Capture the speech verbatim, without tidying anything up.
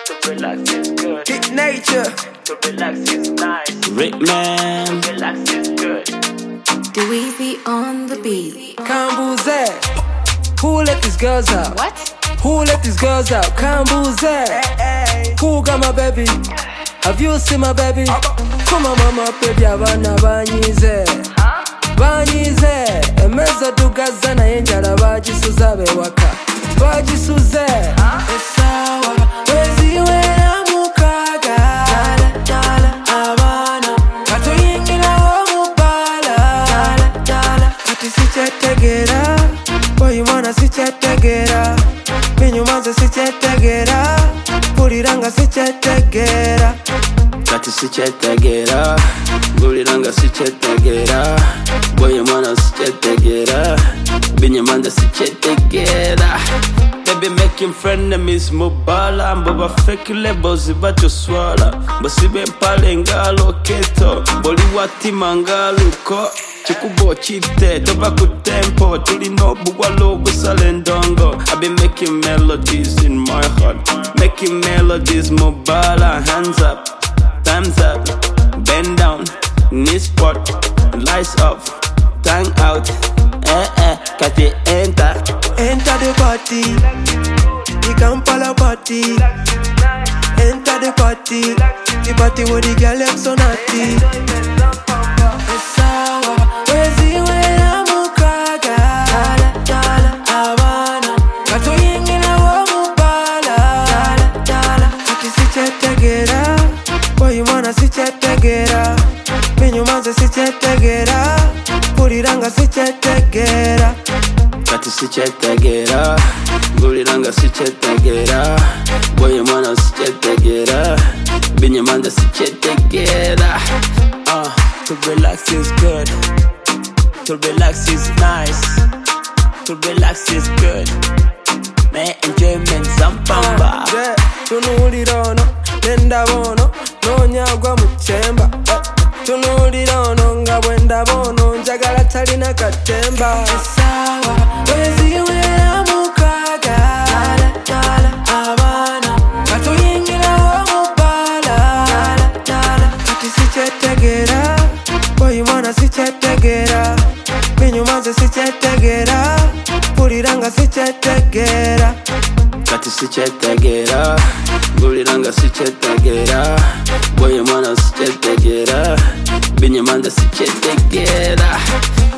To relax is good. Kick nature. To relax is nice. Rick man. To relax is good. Do easy on the beat. Kambuze. Who let these girls out? What? Who let these girls out? Kambuze. Who got my baby? Have you seen my baby? Come on mama baby abana banyize. Banyize. Emeza tugaza na yenjala bajisuza bewaka. Bajisuze. Esawa. Wezi wera mukaga. Dala dala abana. Kato yingina wo mupala. Dala dala. Kati sichetegera. Boy mwana sichetegera. Binyumanze sichetegera. Kuriranga sichetegera. Kati sichetegera. Kuriranga sichetegera. Boy mwana sichetegera. Binyumanze sichetegera. They be making frenemies mobala. Mboba fake labels bacho swala. Mbasibe mpale ngalo keto. Boli wati mangaluko. Chikubo chite, toba kutempo. Tuli no bugwalo gusale ndongo. I be making melodies in my heart. Making melodies mobala. Hands up, time's up. Bend down, knees pot. Lights off, tongue out. Eh eh, kati enter. Enter the party. The Kampala party. Enter the party. The party where the girl them so naughty. Esawa. Wezi wera mukaga. Dala dala abana. Kato yingina wo mupala. Dala dala. Kati sichetegera. Boy mwana sichetegera. Binyumanze sichetegera. Kuriranga sichetegera. Kati sichetegera. Kuriranga sichetegera. Boy mwana sichetegera. Binyumanze sichetegera. Uh, to relax is good. To relax is nice. To relax is good. Man, enjoyment zampamba. Yeah, tunulira no, nenda bono, nonyagwa muchemba. Tunulira ono nga bwenda bono, njagala talina katemba. Esawa, wezi wera mukaga. Dala dala abana. Kato yingira wo mupala. Dala dala. Kati sichetegera. Boy mwana sichetegera. Binyumanze sichetegera. Kuriranga sichetegera. Kati sichetegera. Kuriranga sichetegera. Boy mwana sichetegera. Binyumanze sichetegera.